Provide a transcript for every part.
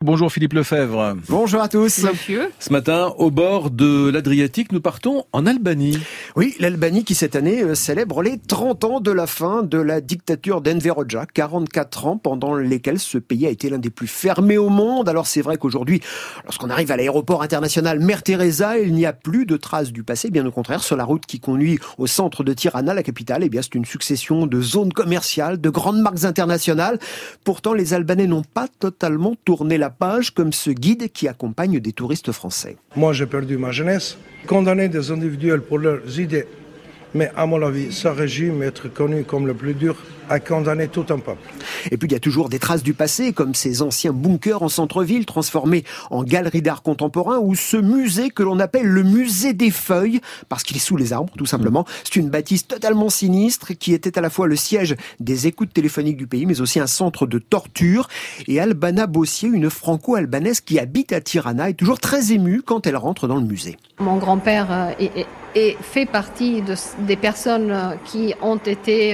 Bonjour Philippe Lefebvre. Bonjour à tous. Monsieur. Ce matin, au bord de l'Adriatique, nous partons en Albanie. Oui, l'Albanie qui cette année célèbre les 30 ans de la fin de la dictature d'Enver Hoxha, 44 ans pendant lesquels ce pays a été l'un des plus fermés au monde. Alors c'est vrai qu'aujourd'hui, lorsqu'on arrive à l'aéroport international Mère Teresa, il n'y a plus de traces du passé, bien au contraire. Sur la route qui conduit au centre de Tirana, la capitale, c'est une succession de zones commerciales, de grandes marques internationales. Pourtant, les Albanais n'ont pas totalement tourné la page, comme ce guide qui accompagne des touristes français. Moi, j'ai perdu ma jeunesse, condamné des individuels pour leurs idées. Mais à mon avis, ce régime, être connu comme le plus dur, a condamné tout un peuple. Et puis il y a toujours des traces du passé, comme ces anciens bunkers en centre-ville transformés en galerie d'art contemporain, ou ce musée que l'on appelle le musée des feuilles, parce qu'il est sous les arbres, tout simplement. C'est une bâtisse totalement sinistre qui était à la fois le siège des écoutes téléphoniques du pays, mais aussi un centre de torture. Et Albana Bossier, une franco-albanaise qui habite à Tirana, est toujours très émue quand elle rentre dans le musée. Mon grand-père fait partie des personnes qui ont été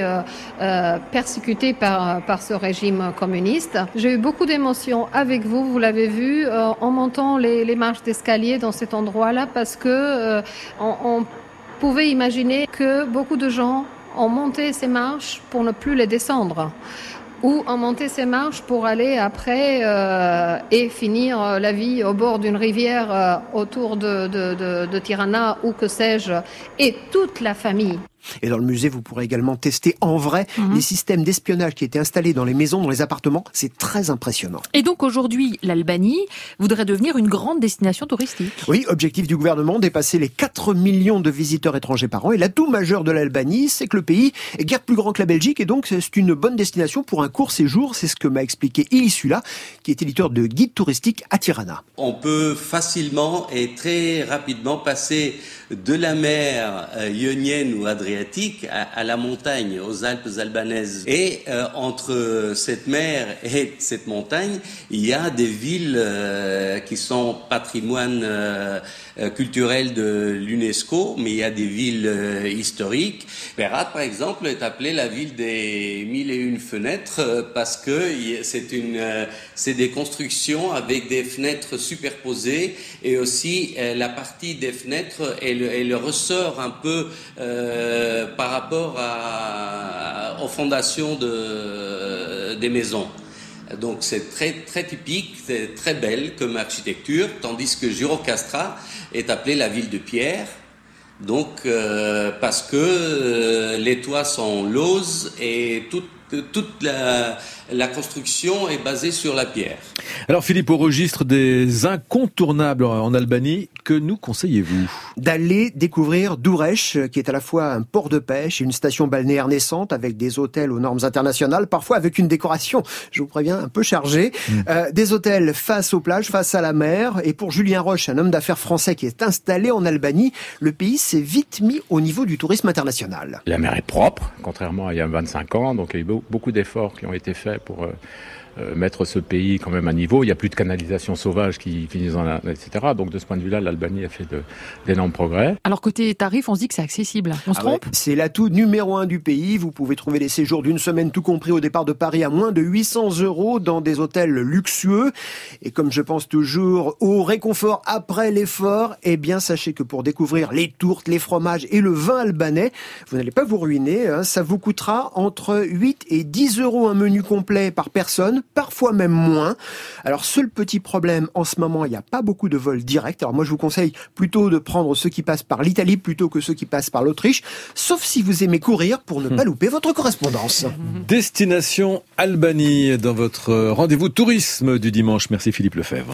persécutées par ce régime communiste. J'ai eu beaucoup d'émotions avec vous, vous l'avez vu, en montant les marches d'escalier dans cet endroit-là, parce que on pouvait imaginer que beaucoup de gens ont monté ces marches pour ne plus les descendre, ou ont monté ces marches pour aller après et finir la vie au bord d'une rivière autour de Tirana, ou que sais-je, et toute la famille. Et dans le musée, vous pourrez également tester en vrai les systèmes d'espionnage qui étaient installés dans les maisons, dans les appartements. C'est très impressionnant. Et donc aujourd'hui, l'Albanie voudrait devenir une grande destination touristique. Oui, objectif du gouvernement, dépasser les 4 millions de visiteurs étrangers par an. Et l'atout majeur de l'Albanie, c'est que le pays est guère plus grand que la Belgique, et donc c'est une bonne destination pour un court séjour. C'est ce que m'a expliqué Ilie Sula, qui est éditeur de guide touristique à Tirana. On peut facilement et très rapidement passer de la mer ionienne ou adriatique à la montagne, aux Alpes albanaises. Et entre cette mer et cette montagne, il y a des villes qui sont patrimoine culturel de l'UNESCO, mais il y a des villes historiques. Berat, par exemple, est appelée la ville des 1001 fenêtres parce que c'est des constructions avec des fenêtres superposées, et aussi la partie des fenêtres elle ressort un peu par rapport aux fondations des maisons. Donc c'est très très typique, c'est très belle comme architecture, tandis que Gjirokastra est appelée la ville de pierre. Donc parce que les toits sont lauses et toute la construction est basée sur la pierre. Alors Philippe, au registre des incontournables en Albanie, que nous conseillez-vous ? D'aller découvrir Durrës, qui est à la fois un port de pêche et une station balnéaire naissante avec des hôtels aux normes internationales, parfois avec une décoration, je vous préviens, un peu chargée. Des hôtels face aux plages, face à la mer. Et pour Julien Roche, un homme d'affaires français qui est installé en Albanie, le pays s'est vite mis au niveau du tourisme international. La mer est propre, contrairement à il y a 25 ans, donc il y a eu beaucoup d'efforts qui ont été faits pour mettre ce pays quand même à niveau. Il n'y a plus de canalisation sauvage qui finissent dans etc. Donc de ce point de vue-là, l'Albanie a fait d'énormes progrès. Alors côté tarif, on se dit que c'est accessible. On se trompe ? C'est l'atout numéro 1 du pays. Vous pouvez trouver des séjours d'une semaine tout compris au départ de Paris à moins de 800 € dans des hôtels luxueux. Et comme je pense toujours au réconfort après l'effort, sachez que pour découvrir les tourtes, les fromages et le vin albanais, vous n'allez pas vous ruiner. Ça vous coûtera entre 8 et 10 € un menu complet par personne, parfois même moins. Alors, seul petit problème, en ce moment, il n'y a pas beaucoup de vols directs. Alors moi, je vous conseille plutôt de prendre ceux qui passent par l'Italie plutôt que ceux qui passent par l'Autriche, sauf si vous aimez courir pour ne pas louper votre correspondance. Destination Albanie dans votre rendez-vous tourisme du dimanche. Merci Philippe Lefebvre.